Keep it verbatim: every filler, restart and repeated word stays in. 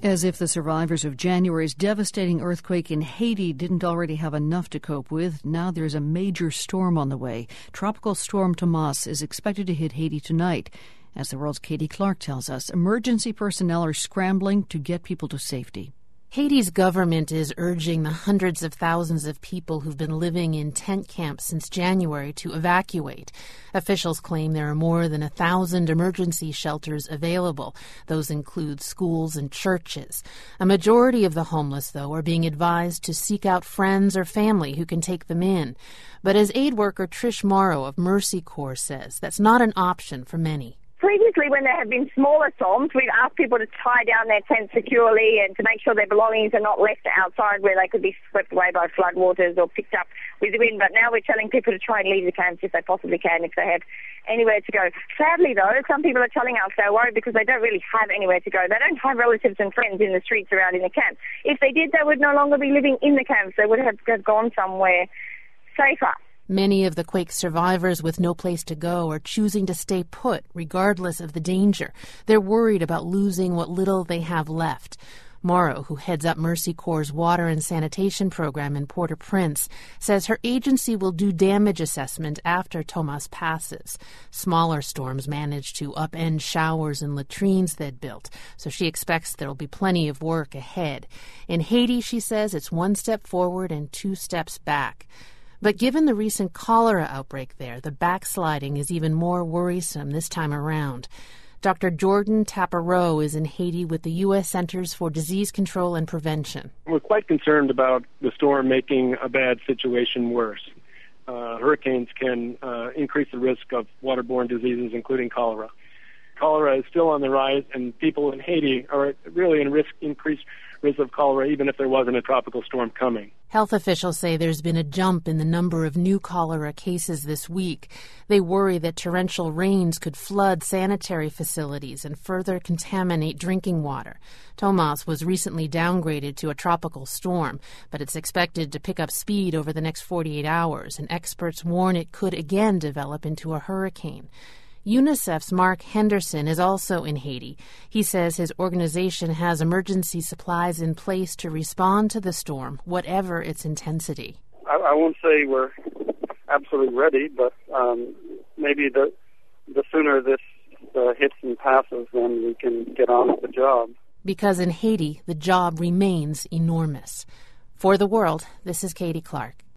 As if the survivors of January's devastating earthquake in Haiti didn't already have enough to cope with, now there's a major storm on the way. Tropical Storm Tomas is expected to hit Haiti tonight. As the world's Katie Clark tells us, emergency personnel are scrambling to get people to safety. Haiti's government is urging the hundreds of thousands of people who've been living in tent camps since January to evacuate. Officials claim there are more than a thousand emergency shelters available. Those include schools and churches. A majority of the homeless, though, are being advised to seek out friends or family who can take them in. But as aid worker Trish Morrow of Mercy Corps says, that's not an option for many. Previously, when there have been smaller storms, we've asked people to tie down their tents securely and to make sure their belongings are not left outside where they could be swept away by floodwaters or picked up with the wind. But now we're telling people to try and leave the camps if they possibly can, if they have anywhere to go. Sadly, though, some people are telling us they're worried because they don't really have anywhere to go. They don't have relatives and friends in the streets around in the camp. If they did, they would no longer be living in the camps. They would have gone somewhere safer. Many of the quake survivors with no place to go are choosing to stay put, regardless of the danger. They're worried about losing what little they have left. Morrow, who heads up Mercy Corps' water and sanitation program in Port-au-Prince, says her agency will do damage assessment after Tomas passes. Smaller storms manage to upend showers and latrines they'd built, so she expects there'll be plenty of work ahead. In Haiti, she says it's one step forward and two steps back. But given the recent cholera outbreak there, the backsliding is even more worrisome this time around. Doctor Jordan Tapareau is in Haiti with the U S Centers for Disease Control and Prevention. We're quite concerned about the storm making a bad situation worse. Uh, hurricanes can uh, increase the risk of waterborne diseases, including cholera. Cholera is still on the rise, and people in Haiti are really in risk, increased risk of cholera, even if there wasn't a tropical storm coming. Health officials say there's been a jump in the number of new cholera cases this week. They worry that torrential rains could flood sanitary facilities and further contaminate drinking water. Tomas was recently downgraded to a tropical storm, but it's expected to pick up speed over the next forty-eight hours, and experts warn it could again develop into a hurricane. UNICEF's Mark Henderson is also in Haiti. He says his organization has emergency supplies in place to respond to the storm, whatever its intensity. I, I won't say we're absolutely ready, but um, maybe the the sooner this uh, hits and passes, then we can get on with the job. Because in Haiti, the job remains enormous. For The World, this is Katie Clark.